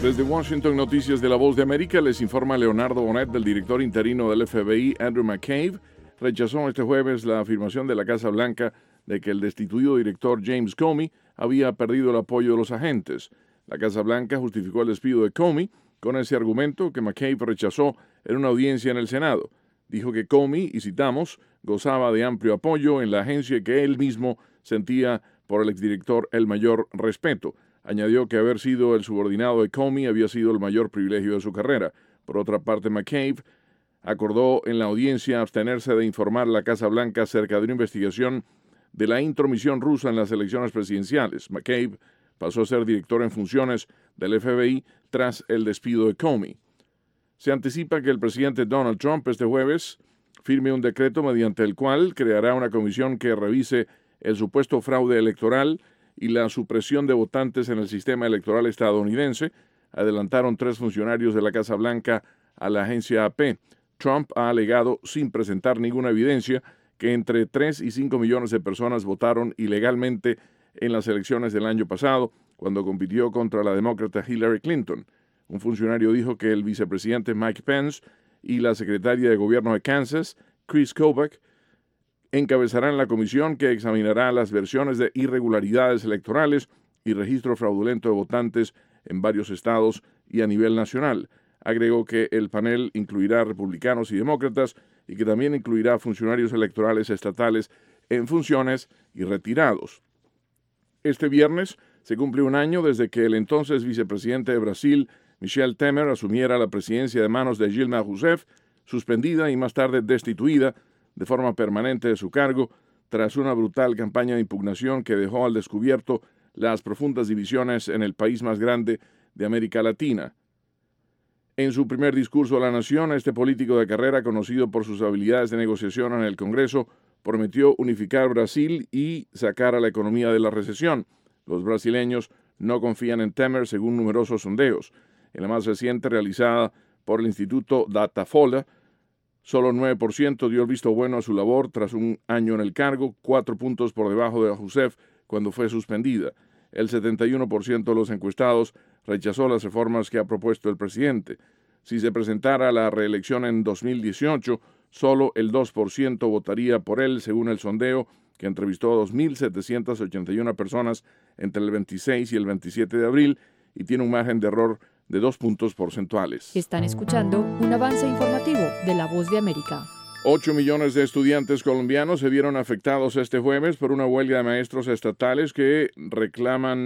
Desde Washington, Noticias de La Voz de América, les informa Leonardo Bonet. Del director interino del FBI, Andrew McCabe, rechazó este jueves la afirmación de la Casa Blanca de que el destituido director James Comey había perdido el apoyo de los agentes. La Casa Blanca justificó el despido de Comey con ese argumento que McCabe rechazó en una audiencia en el Senado. Dijo que Comey, y citamos, gozaba de amplio apoyo en la agencia y que él mismo sentía por el exdirector el mayor respeto. Añadió que haber sido el subordinado de Comey había sido el mayor privilegio de su carrera. Por otra parte, McCabe acordó en la audiencia abstenerse de informar a la Casa Blanca acerca de una investigación de la intromisión rusa en las elecciones presidenciales. McCabe pasó a ser director en funciones del FBI tras el despido de Comey. Se anticipa que el presidente Donald Trump este jueves firme un decreto mediante el cual creará una comisión que revise el supuesto fraude electoral y la supresión de votantes en el sistema electoral estadounidense, adelantaron 3 funcionarios de la Casa Blanca a la agencia AP. Trump ha alegado, sin presentar ninguna evidencia, que entre 3 y 5 millones de personas votaron ilegalmente en las elecciones del año pasado, cuando compitió contra la demócrata Hillary Clinton. Un funcionario dijo que el vicepresidente Mike Pence y la secretaria de Gobierno de Kansas, Chris Kobach, encabezarán la comisión que examinará las versiones de irregularidades electorales y registro fraudulento de votantes en varios estados y a nivel nacional. Agregó que el panel incluirá republicanos y demócratas y que también incluirá funcionarios electorales estatales en funciones y retirados. Este viernes se cumple un año desde que el entonces vicepresidente de Brasil, Michel Temer, asumiera la presidencia de manos de Dilma Rousseff, suspendida y más tarde destituida de forma permanente de su cargo tras una brutal campaña de impugnación que dejó al descubierto las profundas divisiones en el país más grande de América Latina. En su primer discurso a la nación, este político de carrera, conocido por sus habilidades de negociación en el Congreso, prometió unificar Brasil y sacar a la economía de la recesión. Los brasileños no confían en Temer según numerosos sondeos. En la más reciente realizada por el Instituto Datafolha, solo 9% dio el visto bueno a su labor tras un año en el cargo, 4 puntos por debajo de Rousseff cuando fue suspendida. El 71% de los encuestados rechazó las reformas que ha propuesto el presidente. Si se presentara a la reelección en 2018, solo el 2% votaría por él, según el sondeo que entrevistó a 2.781 personas entre el 26 y el 27 de abril y tiene un margen de error de 2 puntos porcentuales. Están escuchando un avance informativo de La Voz de América. 8 millones de estudiantes colombianos se vieron afectados este jueves por una huelga de maestros estatales que reclaman